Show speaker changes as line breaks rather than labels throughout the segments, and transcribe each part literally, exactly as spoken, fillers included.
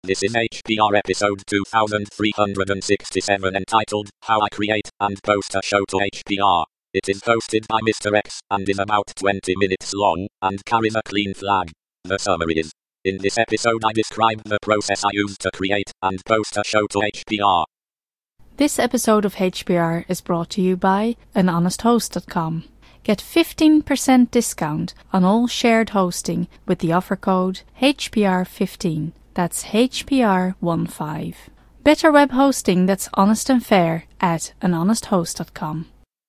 This is H P R episode two thousand three hundred sixty-seven entitled, How I Create and Post a Show to H P R. It is hosted by Mister X and is about twenty minutes long and carries a clean flag. The summary is, in this episode I describe the process I use to create and post a show to H P R.
This episode of H P R is brought to you by an honest host dot com. Get fifteen percent discount on all shared hosting with the offer code H P R fifteen. That's H P R fifteen. Better web hosting that's honest and fair at an honest host dot com.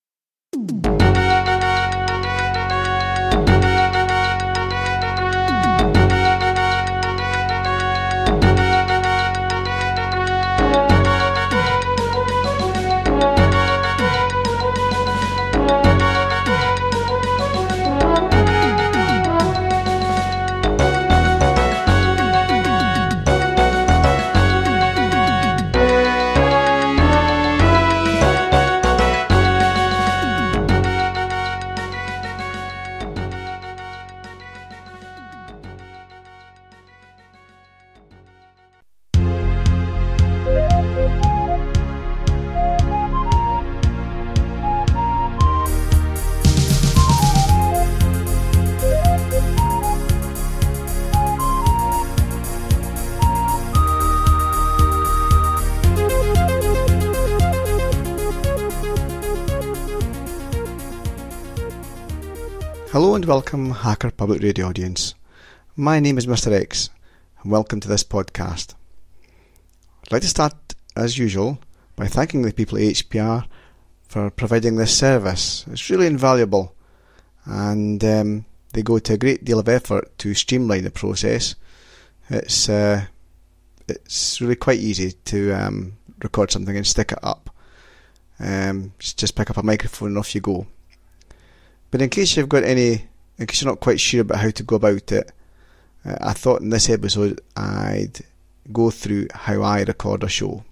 Hello and welcome, Hacker Public Radio audience. My name is Mister X, and welcome to this podcast. I'd like to start, as usual, by thanking the people at H P R for providing this service. It's really invaluable, and um, they go to a great deal of effort to streamline the process. It's uh, it's really quite easy to um, record something and stick it up. Um, just pick up a microphone and off you go. But in case you've got any, in case you're not quite sure about how to go about it, uh, I thought in this episode I'd go through how I record a show.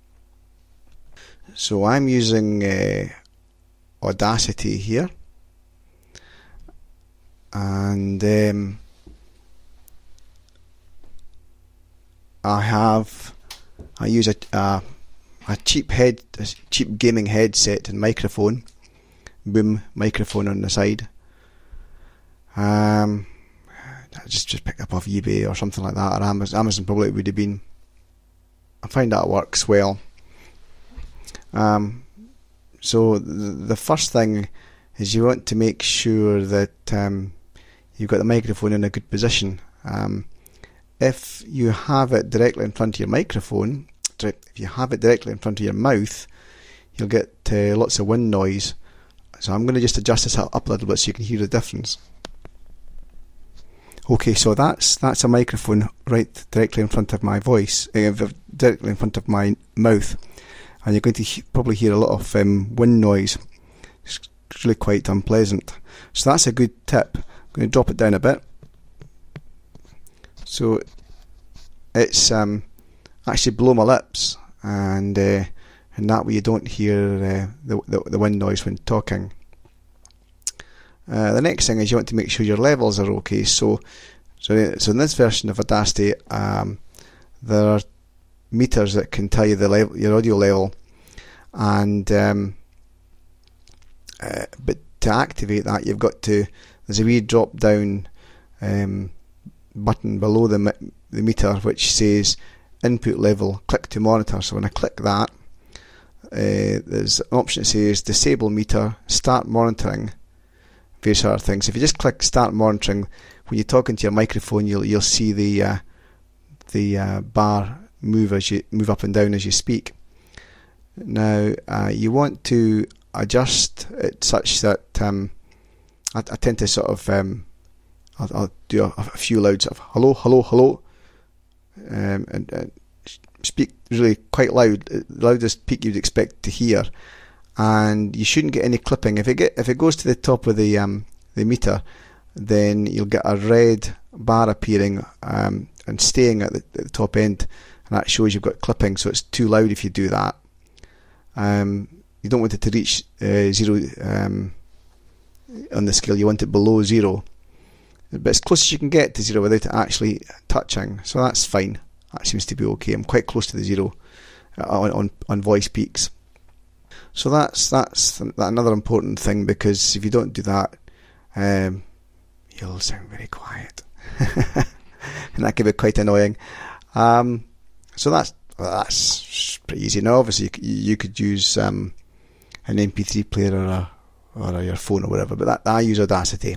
So I'm using uh, Audacity here, and um, I have I use a a, a cheap head, a cheap gaming headset and microphone. Boom microphone on the side. Um, I just just picked up off eBay or something like that, or Amazon, Amazon probably would have been. I find that works well. Um, so the, the first thing is you want to make sure that um, you've got the microphone in a good position. Um, if you have it directly in front of your microphone, if you have it directly in front of your mouth, you'll get uh, lots of wind noise. So I'm going to just adjust this up a little bit so you can hear the difference. Okay, so that's that's a microphone right directly in front of my voice, uh, directly in front of my mouth, and you're going to he- probably hear a lot of um, wind noise. It's really quite unpleasant. So that's a good tip. I'm going to drop it down a bit. So it's um, actually below my lips, and uh, and that way you don't hear uh, the, the the wind noise when talking. Uh, the next thing is you want to make sure your levels are okay. So, so, so in this version of Audacity, um, there are meters that can tell you the level, your audio level, and um, uh, but to activate that, you've got to. There's a wee drop down um, button below the the meter which says input level. Click to monitor. So when I click that, uh, there's an option that says disable meter, start monitoring. Various other things. If you just click Start Monitoring, when you're talking to your microphone, you'll you'll see the uh, the uh, bar move as you move up and down as you speak. Now uh, you want to adjust it such that um, I, I tend to sort of um, I'll, I'll do a, a few louds of hello, hello, hello, um, and uh, speak really quite loud, the loudest peak you'd expect to hear. And you shouldn't get any clipping. If it get if it goes to the top of the um, the meter, then you'll get a red bar appearing um, and staying at the, at the top end, and that shows you've got clipping. So it's too loud if you do that. Um, you don't want it to reach uh, zero um, on the scale. You want it below zero, but as close as you can get to zero without it actually touching. So that's fine. that seems to be okay. I'm quite close to the zero on on, on voice peaks. So that's that's another important thing, because if you don't do that, um, you'll sound very quiet, and that can be quite annoying. Um, so that's well, that's pretty easy. Now, obviously, you, you could use um, an M P three player or a, or a, your phone or whatever, but that, I use Audacity.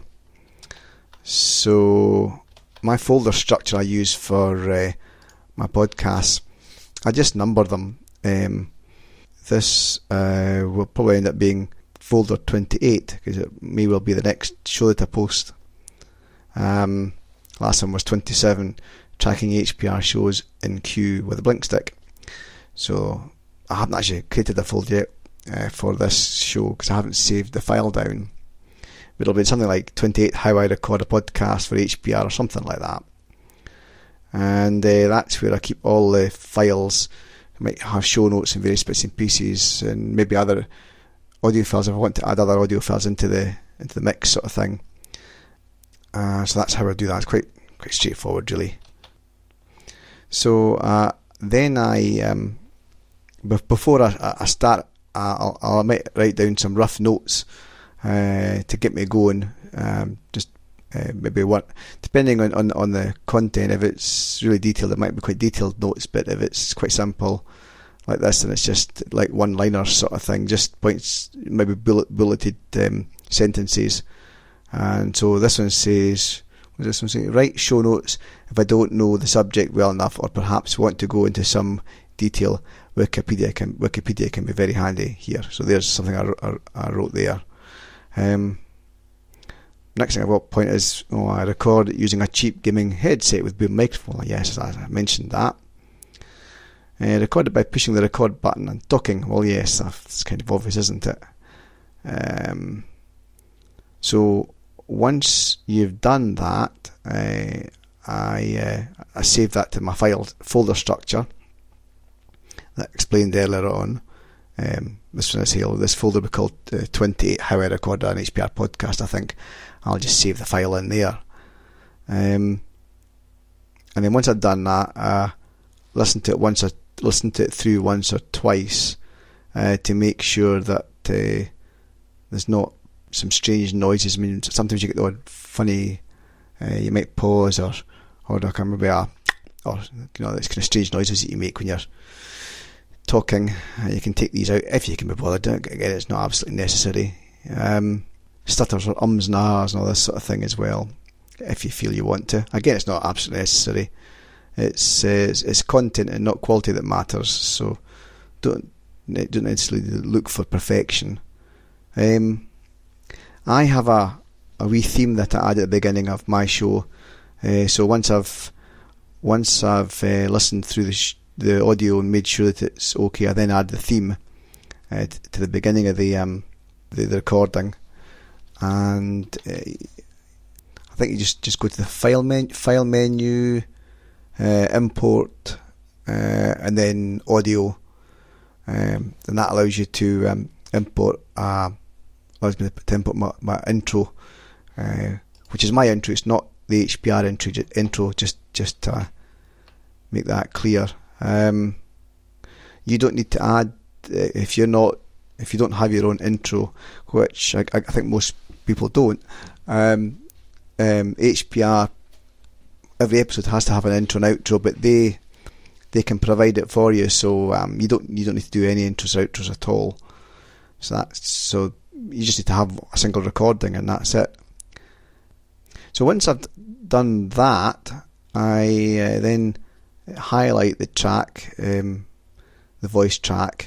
So my folder structure I use for uh, my podcasts, I just number them. Um, This uh, will probably end up being folder twenty-eight, because it may well be the next show that I post. Um, last one was twenty-seven, tracking H P R shows in queue with a blink stick. So I haven't actually created a folder yet uh, for this show, because I haven't saved the file down. But it'll be something like twenty-eight, how I record a podcast for H P R, or something like that. And uh, that's where I keep all the files. I might have show notes and various bits and pieces, and maybe other audio files if I want to add other audio files into the into the mix, sort of thing. Uh, so that's how I do that. It's quite quite straightforward, really. So uh, then I, um, b- before I, I start, I'll, I might write down some rough notes uh, to get me going. Um, just uh, maybe one, depending on, on, on the content. If it's really detailed, it might be quite detailed notes. But if it's quite simple, like this, and it's just like one-liner sort of thing, just points, maybe bullet, bulleted um, sentences. And so this one says, what does this one say? Write show notes if I don't know the subject well enough, or perhaps want to go into some detail. Wikipedia can Wikipedia can be very handy here. So there's something I, I, I wrote there. Um, next thing I want to point is, oh, I record using a cheap gaming headset with boom microphone. Yes, I mentioned that. Uh, recorded by pushing the record button and talking. Well, yes, that's kind of obvious, isn't it? Um, so once you've done that, uh, I uh, I save that to my file folder structure that I explained earlier on. Um, this one is here. This folder will be called uh, twenty-eight, how I record an H P R podcast. I think I'll just save the file in there. Um, and then once I've done that, uh, listen to it once or listen to it through once or twice uh, to make sure that uh, there's not some strange noises. I mean, sometimes you get the odd funny, uh, you might pause, or or there can be a, or you know, these kind of strange noises that you make when you're talking. Uh, you can take these out if you can be bothered. Again, it's not absolutely necessary. Um, stutters or ums and ahs and all this sort of thing as well, if you feel you want to. Again, it's not absolutely necessary. It's, uh, it's it's content and not quality that matters. So don't don't necessarily look for perfection. Um, I have a a wee theme that I add at the beginning of my show. Uh, so once I've once I've uh, listened through the sh- the audio and made sure that it's okay, I then add the theme uh, t- to the beginning of the um the, the recording, and uh, I think you just, just go to the file menu, file menu, uh, import, uh, and then audio, um, and that allows you to um, import uh, allows me to import my, my intro, uh, which is my intro. It's not the H P R intro. Intro just just to make that clear. Um, you don't need to add uh, if you're not if you don't have your own intro, which I, I think most people don't. Um, um, H P R, every episode has to have an intro and outro, but they they can provide it for you, so um, you don't you don't need to do any intros or outros at all. So that's so you just need to have a single recording, and that's it. So once I've done that, I uh, then highlight the track, um, the voice track,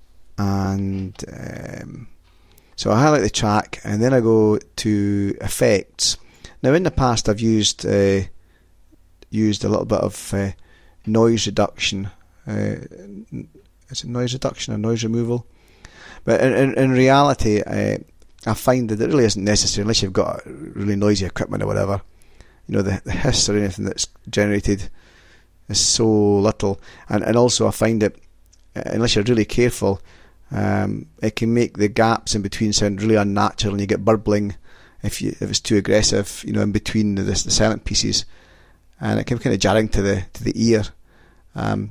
and um, so I highlight the track, and then I go to effects. Now, in the past, I've used uh, used a little bit of uh, noise reduction. Uh, is it noise reduction or noise removal? But in, in, in reality, uh, I find that it really isn't necessary unless you've got really noisy equipment or whatever. You know, the, the hiss or anything that's generated is so little, and and also I find that uh, unless you're really careful, um, it can make the gaps in between sound really unnatural, and you get burbling if you if it's too aggressive, you know, in between the, the silent pieces, and it can be kind of jarring to the to the ear. Um,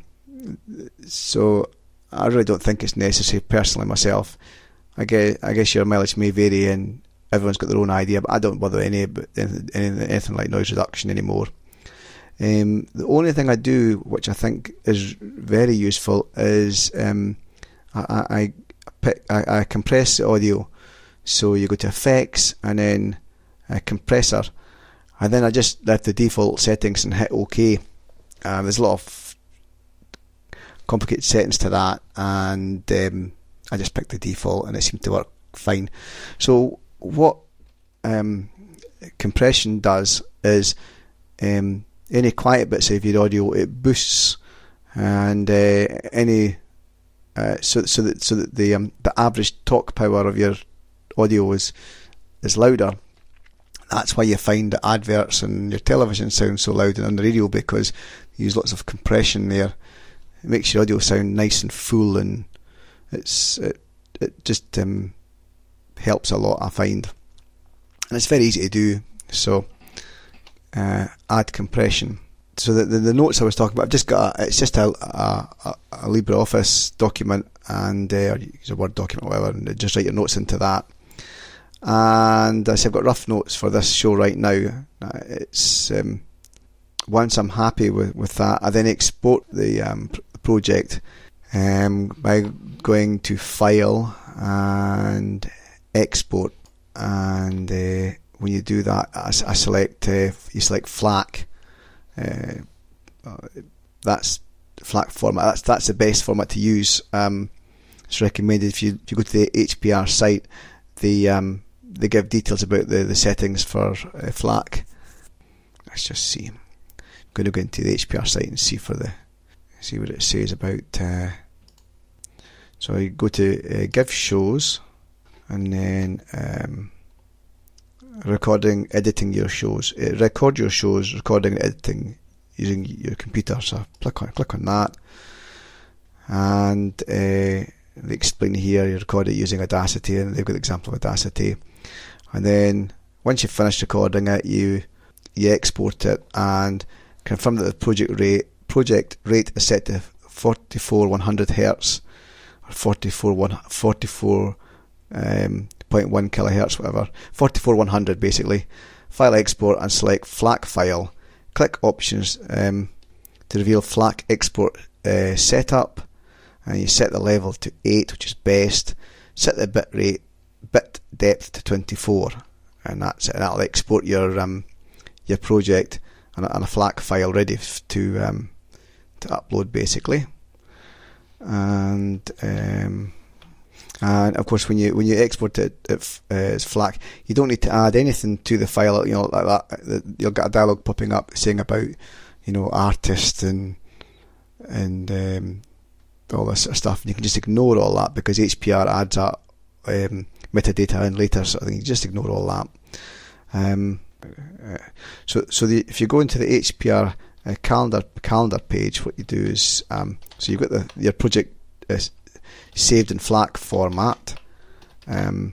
so I really don't think it's necessary personally myself. I guess, I guess your mileage may vary and everyone's got their own idea, but I don't bother any about anything, anything like noise reduction anymore. Um, the only thing I do, which I think is very useful, is um, I, I, pick, I, I compress the audio. So you go to effects and then a compressor, and then I just left the default settings and hit OK. Um, there's a lot of complicated settings to that, and um, I just picked the default and it seemed to work fine. So what um, compression does is um, any quiet bits of your audio it boosts, and uh, any uh, so so that so that the um, the average talk power of your audio is is louder. That's why you find that adverts and your television sound so loud and on the radio, because you use lots of compression there. It makes your audio sound nice and full, and it's it, it just um, helps a lot, I find. And it's very easy to do. So uh, add compression. So the, the the notes I was talking about, I've just got a, it's just a, a, a LibreOffice document, and uh, or use a Word document or whatever, and just write your notes into that. And I said I've got rough notes for this show right now. It's um, once I'm happy with, with that, I then export the um, project um, by going to File and Export. And uh, when you do that, I, I select uh, you select FLAC. Uh, that's FLAC format. That's that's the best format to use. Um, it's recommended if you if you go to the H P R site. The um, they give details about the, the settings for uh, FLAC. Let's just see. I'm going to go into the H P R site and see for the see what it says about. Uh, so you go to uh, Give Shows, and then um, recording, editing your shows. Uh, record your shows, recording and editing using your computer. So click on click on that, and uh, they explain here you record it using Audacity, and they've got the example of Audacity. And then once you've finished recording it, you you export it and confirm that the project rate project rate is set to forty-four one hundred hertz or forty-four one forty-four um, point one kilohertz, whatever. forty-four one hundred basically. File export and select FLAC file. Click options um, to reveal FLAC export uh, setup. And you set the level to eight, which is best. Set the bit rate, bit depth to twenty-four, and that's it. And that'll export your um, your project on a, on a FLAC file ready f- to um, to upload, basically. And um, and of course, when you when you export it, it uh, as FLAC, you don't need to add anything to the file. You know, like that. You'll get a dialogue popping up saying about, you know, artists and and um, all this sort of stuff, and you can just ignore all that because H P R adds that um, metadata in later sort of thing. You just ignore all that. Um, uh, so, so the, if you go into the H P R uh, calendar calendar page, what you do is um, so you've got the your project uh, saved in FLAC format, um,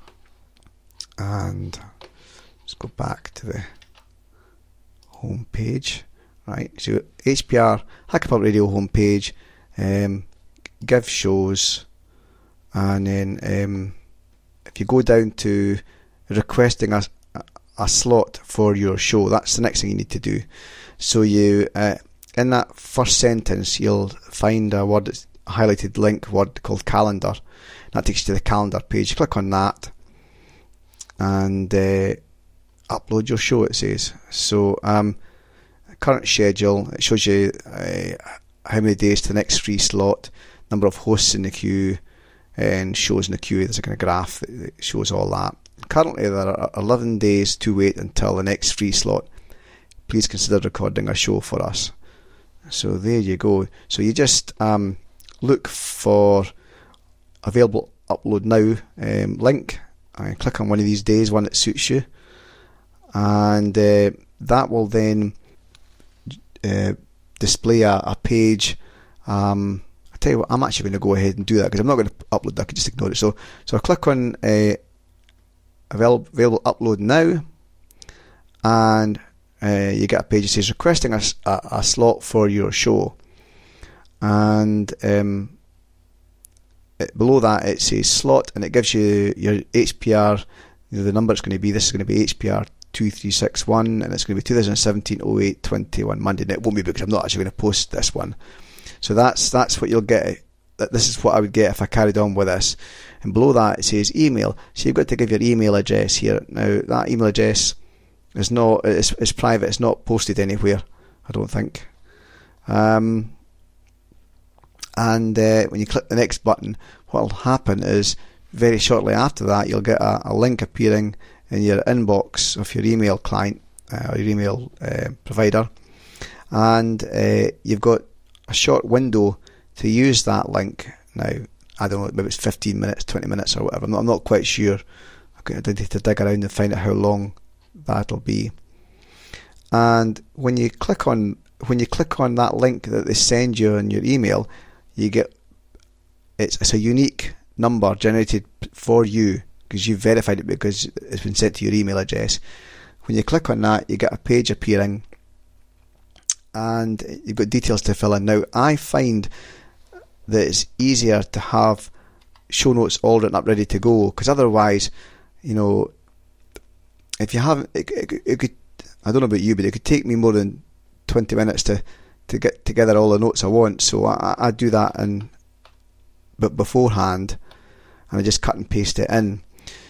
and let's go back to the home page. Right, so H P R Hacker Public Radio home page. Um, give shows, and then um, if you go down to requesting a, a slot for your show, that's the next thing you need to do. So you uh, in that first sentence you'll find a word that's a highlighted link word called calendar. That takes you to the calendar page. Click on that and uh, upload your show, it says. So um, current schedule, it shows you uh, how many days to the next free slot, number of hosts in the queue, and shows in the queue. There's a kind of graph that shows all that. Currently there are eleven days to wait until the next free slot. Please consider recording a show for us. So there you go. So you just um, look for available upload now um, link and click on one of these days, one that suits you, and uh, that will then uh, display a, a page. Um, I tell you what, I'm actually going to go ahead and do that because I'm not going to upload that. I can just ignore it. So, so I click on uh, available, available upload now, and uh, you get a page that says requesting a, a, a slot for your show. and um, it, below that it says slot, and it gives you your H P R. You know, the number it's going to be. This is going to be H P R two three six one, and it's going to be two thousand seventeen oh eight twenty-one Monday. And it won't be because I'm not actually going to post this one. So that's that's what you'll get. This is what I would get if I carried on with this. And below that it says email. So you've got to give your email address here. Now that email address is not it's, it's private. It's not posted anywhere, I don't think. Um, and uh, when you click the next button, what will happen is very shortly after that you'll get a, a link appearing in your inbox of your email client uh, or your email uh, provider, and uh, you've got a short window to use that link. Now, I don't know, maybe it's fifteen minutes, twenty minutes or whatever. I'm not, I'm not quite sure. I need to dig around and find out how long that'll be. And when you click on when you click on that link that they send you in your email, you get it's, it's a unique number generated for you because you've verified it because it's been sent to your email address. When you click on that, you get a page appearing, and you've got details to fill in. Now, I find that it's easier to have show notes all written up ready to go, because otherwise, you know, if you haven't, it, it, it could, I don't know about you, but it could take me more than twenty minutes to, to get together all the notes I want. So I, I do that in, but beforehand, and I just cut and paste it in.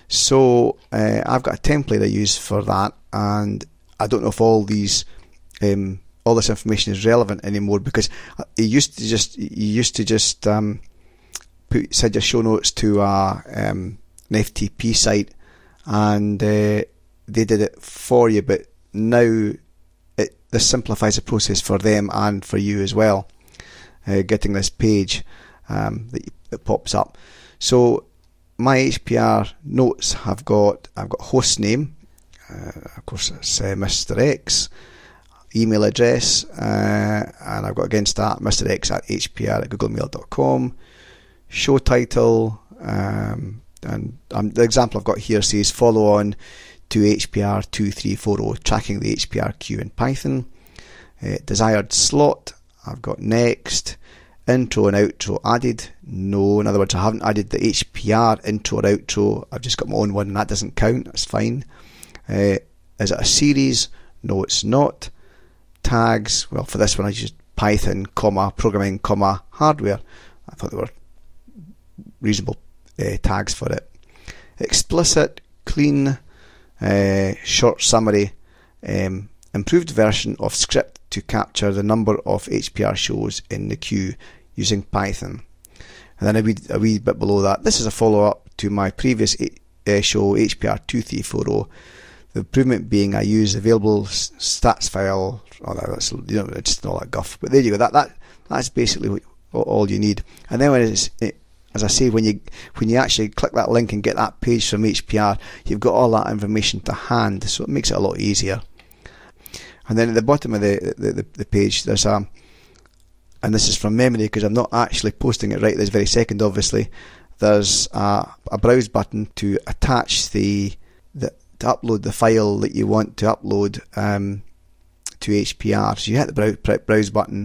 So uh, I've got a template I use for that, and I don't know if all these um, all this information is relevant anymore, because it used to just you used to just um, put send your show notes to a, um, an F T P site, and uh, they did it for you. But now it this simplifies the process for them and for you as well, uh, getting this page um, that, that pops up. So my H P R notes have got I've got host name, uh, of course it's uh, Mister X. Email address, uh, and I've got against that Mister X at h p r at googlemail dot com. Show title, um, and um, the example I've got here says follow on to H P R two three four zero, tracking the H P R queue in Python. Uh, desired slot, I've got next. Intro and outro added, no. In other words, I haven't added the H P R intro or outro. I've just got my own one, and that doesn't count. That's fine. Uh, is it a series? No, it's not. Tags, well, for this one I used Python, comma, programming, comma, hardware. I thought they were reasonable uh, tags for it. Explicit, clean, uh, short summary, um, improved version of script to capture the number of H P R shows in the queue using Python. And then a wee, a wee bit below that, this is a follow-up to my previous uh, show, H P R two three four zero. The improvement being I use available stats file. Oh, that's, you know, it's not that guff, but there you go. That that that's basically what, all you need. And then when it's, it, as I say, when you when you actually click that link and get that page from H P R, you've got all that information to hand, so it makes it a lot easier. And then at the bottom of the the, the, the page, there's a, and this is from memory because I'm not actually posting it right this very second. Obviously, there's a, a browse button to attach the the. to upload the file that you want to upload um, to H P R. So you hit the browse, browse button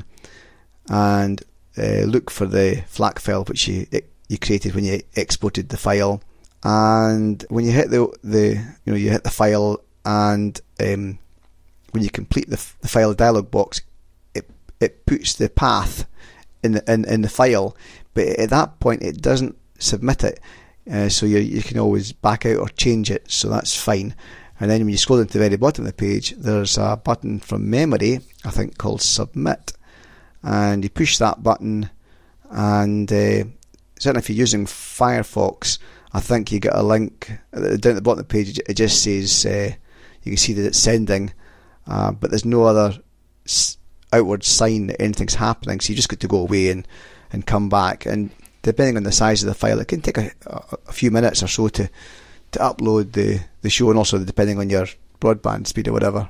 and uh, look for the FLAC file which you you created when you exported the file. And when you hit the the you know you hit the file, and um, when you complete the, the file dialog box, it it puts the path in the in, in the file, but at that point it doesn't submit it. Uh, so you you can always back out or change it, so that's fine. And then when you scroll down to the very bottom of the page, there's a button from memory, I think, called Submit, and you push that button, and uh, certainly if you're using Firefox, I think you get a link down at the bottom of the page. It just says uh, you can see that it's sending, uh, but there's no other outward sign that anything's happening, so you just got to go away and, and come back. And depending on the size of the file, it can take a, a few minutes or so to, to upload the, the show, and also depending on your broadband speed or whatever.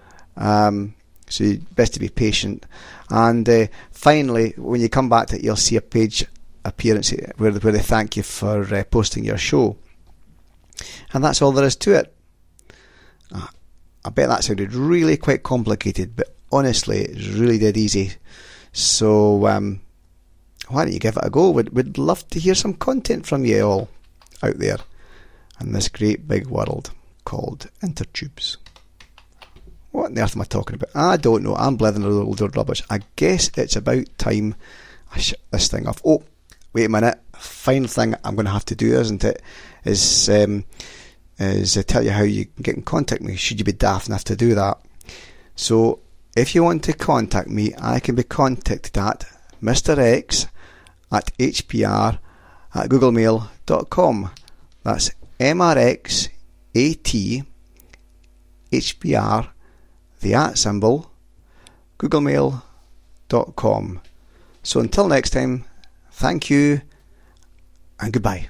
Um, so you best to be patient. And uh, finally, when you come back to it, you'll see a page appearance where, where they thank you for uh, posting your show. And that's all there is to it. Uh, I bet that sounded really quite complicated, but honestly, it's really dead easy. So um, why don't you give it a go? We'd, we'd love to hear some content from you all out there in this great big world called Intertubes. What on earth am I talking about? I don't know. I'm blithering a load of rubbish. I guess it's about time I shut this thing off. Oh, wait a minute. Final thing I'm going to have to do, isn't it, is um, is uh, tell you how you can get in contact with me, should you be daft enough to do that. So, if you want to contact me, I can be contacted at Mister X at H P R at googlemail dot com. That's M R X A T H P R, the at symbol, googlemail dot com. So until next time, thank you and goodbye.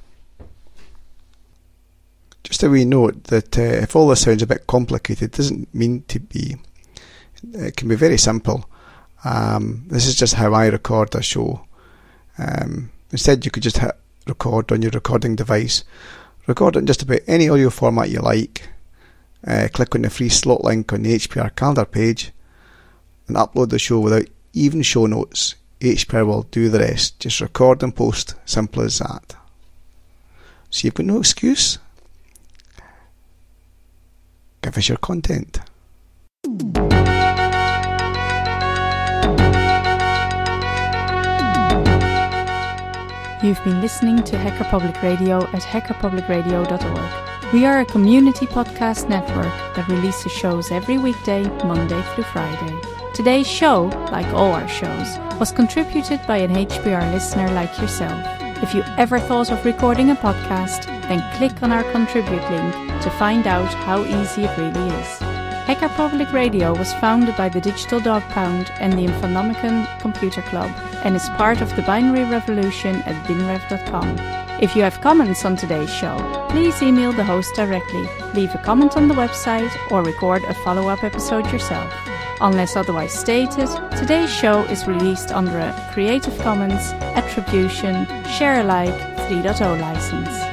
Just a wee note that uh, if all this sounds a bit complicated, it doesn't mean to be. It can be very simple. Um, this is just how I record a show. Um, instead, you could just hit record on your recording device. Record it in just about any audio format you like. Uh, click on the free slot link on the H P R calendar page and upload the show without even show notes. H P R will do the rest. Just record and post. Simple as that. So you've got no excuse. Give us your content.
You've been listening to Hacker Public Radio at hacker public radio dot org. We are a community podcast network that releases shows every weekday, Monday through Friday. Today's show, like all our shows, was contributed by an H P R listener like yourself. If you ever thought of recording a podcast, then click on our contribute link to find out how easy it really is. Hacker Public Radio was founded by the Digital Dog Pound and the Infonomicon Computer Club and is part of the binary revolution at binrev dot com. If you have comments on today's show, please email the host directly, leave a comment on the website, or record a follow-up episode yourself. Unless otherwise stated, today's show is released under a Creative Commons Attribution Share Alike three point oh license.